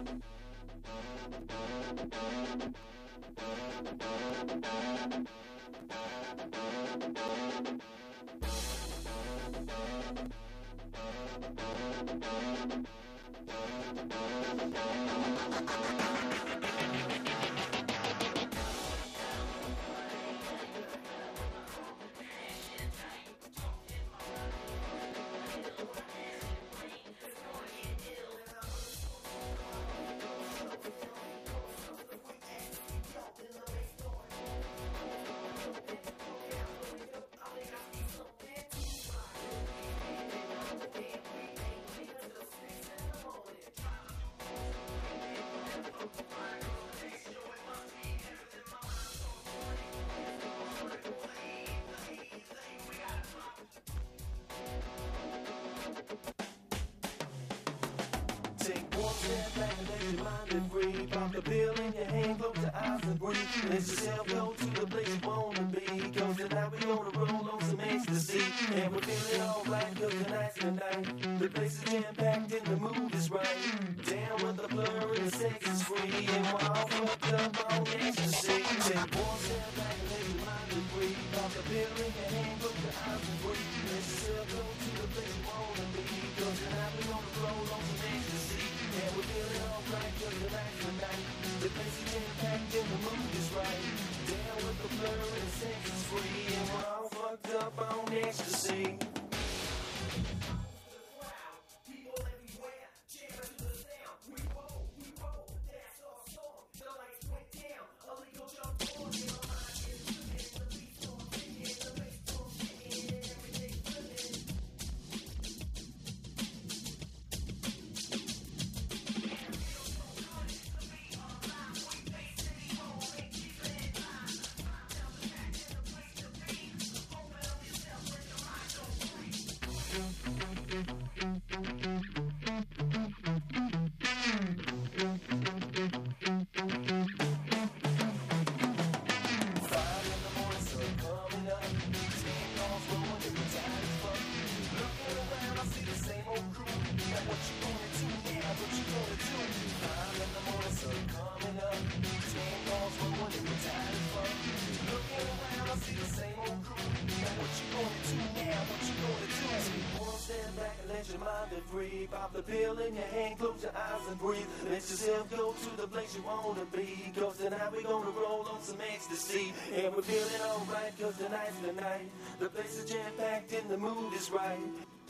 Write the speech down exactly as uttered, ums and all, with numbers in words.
Step back and let your mind be free. Pop the pill in your hand, close your eyes and breathe. Let yourself go to the place you wanna be. Cause tonight we gonna roll on some ecstasy. And we're feeling alright cause tonight's the night. The place is jam-packed and the mood is right. Down with the blur and the sex is free. And we're all fucked up on ecstasy. Take one step back and let your mind be free. Pop the pill in your hand, close your eyes and breathe. Let yourself go to the place you wanna be. Cause tonight we gonna roll on some ecstasy. And we're feeling alright cause tonight's the night. The place is jam-packed and the mood is right. Down with the blur and the sex is free. And we're all fucked up on ecstasy. Let your mind be free. Pop the pill in your hand, close your eyes and breathe. Let yourself go to the place you wanna be. Cause tonight we gonna roll on some ecstasy. And we're feeling alright cause tonight's the night. The place is jam-packed and the mood is right.